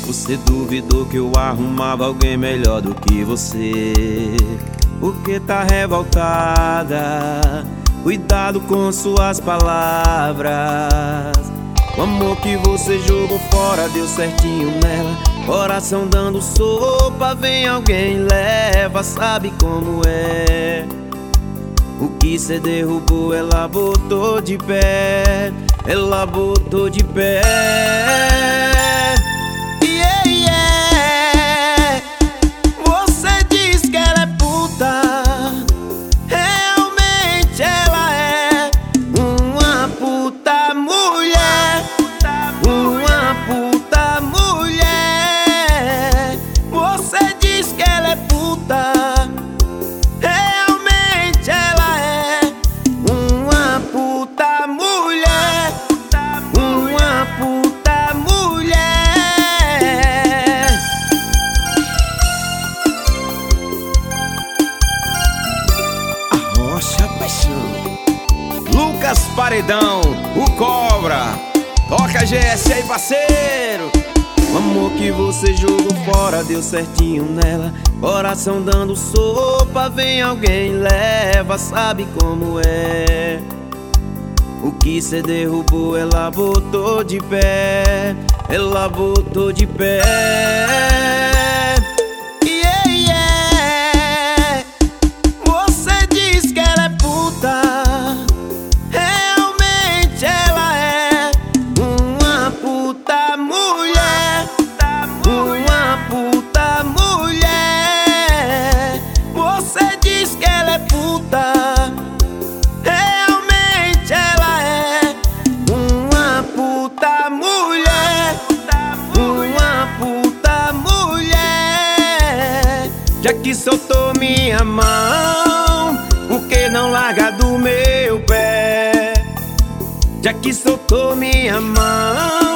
Você duvidou que eu arrumava alguém melhor do que você. Porque tá revoltada, cuidado com suas palavras. O amor que você jogou fora deu certinho nela. Coração dando sopa, vem alguém leva, sabe como é. O que cê derrubou ela botou de pé, ela botou de pé. Yeah, yeah. Você diz que ela é puta, realmente ela é uma puta mulher, uma puta mulher. Você diz que ela é puta, realmente ela é uma puta mulher, uma puta mulher. Arrocha paixão. Lucas Paredão, o Cobra. Toca GS aí, parceiro. O amor que você jogou fora deu certinho nela. Coração dando sopa, vem alguém leva, sabe como é. O que cê derrubou ela botou de pé, ela botou de pé. Yeah, yeah. Você diz que ela é puta, realmente ela é uma puta mulher, uma puta mulher. Você diz que ela é puta, realmente ela é uma puta mulher, uma puta mulher. Já que soltou minha mão, por que não larga do meu pé? Já que soltou minha mão,